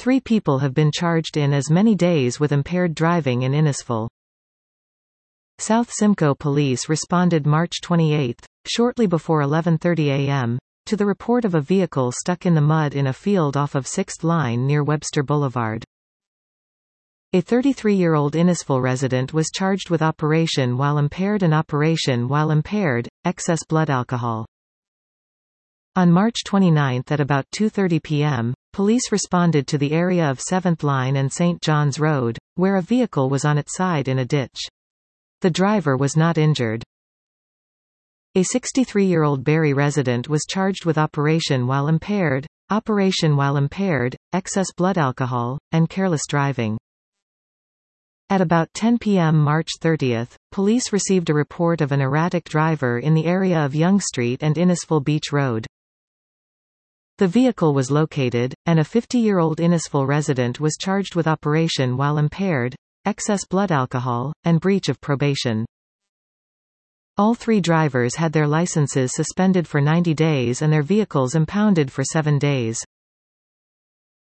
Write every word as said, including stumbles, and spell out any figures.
Three people have been charged in as many days with impaired driving in Innisfil. South Simcoe Police responded March twenty-eighth, shortly before eleven thirty a m, to the report of a vehicle stuck in the mud in a field off of sixth Line near Webster Boulevard. A thirty-three-year-old Innisfil resident was charged with operation while impaired and operation while impaired, excess blood alcohol. On March twenty-ninth at about two thirty p m, police responded to the area of seventh Line and Saint John's Road, where a vehicle was on its side in a ditch. The driver was not injured. A sixty-three-year-old Barrie resident was charged with operation while impaired, operation while impaired, excess blood alcohol, and careless driving. At about ten p m March thirtieth, police received a report of an erratic driver in the area of Yonge Street and Innisfil Beach Road. The vehicle was located, and a fifty-year-old Innisfil resident was charged with operation while impaired, excess blood alcohol, and breach of probation. All three drivers had their licenses suspended for ninety days and their vehicles impounded for seven days.